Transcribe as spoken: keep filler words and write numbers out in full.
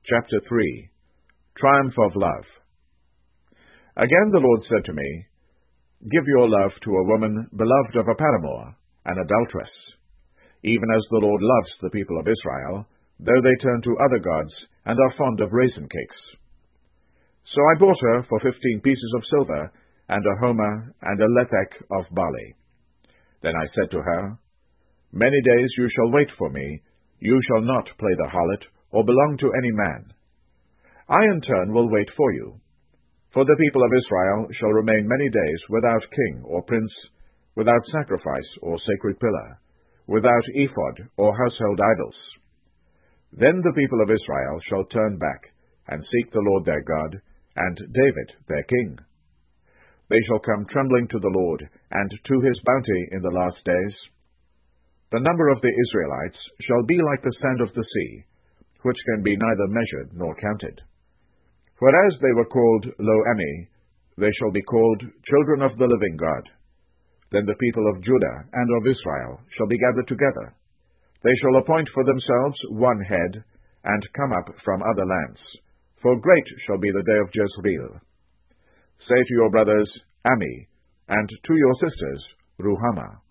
Chapter three. Triumph of Love. Again the Lord said to me, Give your love to a woman beloved of a paramour, an adulteress, even as the Lord loves the people of Israel, though they turn to other gods and are fond of raisin cakes. So I bought her for fifteen pieces of silver, and a homer and a lethek of barley. Then I said to her, Many days you shall wait for me, you shall not play the harlot, or belong to any man. I in turn will wait for you. For the people of Israel shall remain many days without king or prince, without sacrifice or sacred pillar, without ephod or household idols. Then the people of Israel shall turn back, and seek the Lord their God, and David their king. They shall come trembling to the Lord, and to his bounty in the last days. The number of the Israelites shall be like the sand of the sea, which can be neither measured nor counted. Whereas they were called Lo-Ammi, they shall be called children of the living God. Then the people of Judah and of Israel shall be gathered together. They shall appoint for themselves one head, and come up from other lands. For great shall be the day of Jezreel. Say to your brothers, Ammi, and to your sisters, Ruhamah.